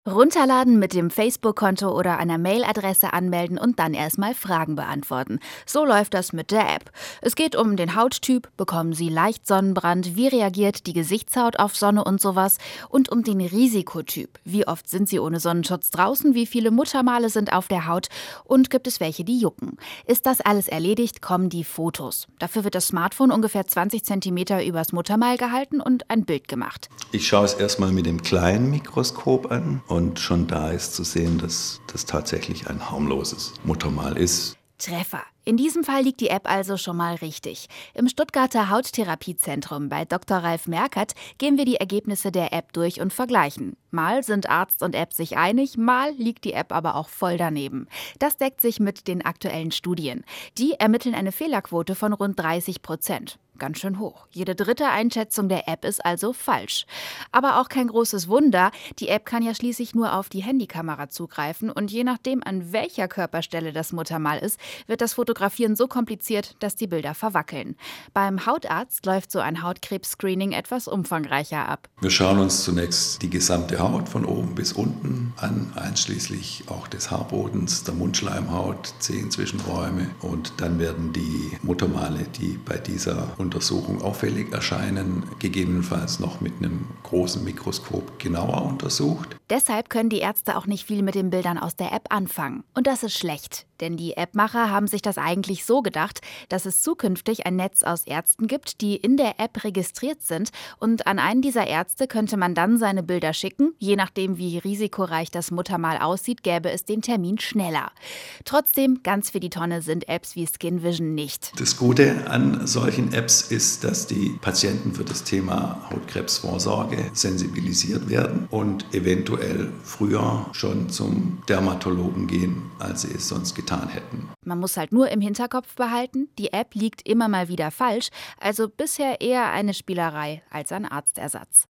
Runterladen, mit dem Facebook-Konto oder einer Mailadresse anmelden und dann erstmal Fragen beantworten. So läuft das mit der App. Es geht um den Hauttyp, bekommen Sie leicht Sonnenbrand, wie reagiert die Gesichtshaut auf Sonne und sowas, und um den Risikotyp. Wie oft sind Sie ohne Sonnenschutz draußen, wie viele Muttermale sind auf der Haut und gibt es welche, die jucken. Ist das alles erledigt, kommen die Fotos. Dafür wird das Smartphone ungefähr 20 Zentimeter übers Muttermal gehalten und ein Bild gemacht. Ich schaue es erstmal mit dem kleinen Mikroskop an und schon da ist zu sehen, dass das tatsächlich ein harmloses Muttermal ist. Treffer. In diesem Fall liegt die App also schon mal richtig. Im Stuttgarter Hauttherapiezentrum bei Dr. Ralf Merkert gehen wir die Ergebnisse der App durch und vergleichen. Mal sind Arzt und App sich einig, mal liegt die App aber auch voll daneben. Das deckt sich mit den aktuellen Studien. Die ermitteln eine Fehlerquote von rund 30%. Ganz schön hoch. Jede dritte Einschätzung der App ist also falsch. Aber auch kein großes Wunder. Die App kann ja schließlich nur auf die Handykamera zugreifen und je nachdem, an welcher Körperstelle das Muttermal ist, wird das Fotografieren so kompliziert, dass die Bilder verwackeln. Beim Hautarzt läuft so ein Hautkrebs-Screening etwas umfangreicher ab. Wir schauen uns zunächst die gesamte Haut von oben bis unten an, einschließlich auch des Haarbodens, der Mundschleimhaut, Zehenzwischenräume, und dann werden die Muttermale, die bei dieser Untersuchung auffällig erscheinen, gegebenenfalls noch mit einem großen Mikroskop genauer untersucht. Deshalb können die Ärzte auch nicht viel mit den Bildern aus der App anfangen. Und das ist schlecht, denn die Appmacher haben sich das eigentlich so gedacht, dass es zukünftig ein Netz aus Ärzten gibt, die in der App registriert sind, und an einen dieser Ärzte könnte man dann seine Bilder schicken. Je nachdem, wie risikoreich das Muttermal aussieht, gäbe es den Termin schneller. Trotzdem, ganz für die Tonne sind Apps wie SkinVision nicht. Das Gute an solchen Apps ist, dass die Patienten für das Thema Hautkrebsvorsorge sensibilisiert werden und eventuell früher schon zum Dermatologen gehen, als sie es sonst getan hätten. Man muss halt nur im Hinterkopf behalten, die App liegt immer mal wieder falsch, also bisher eher eine Spielerei als ein Arztersatz.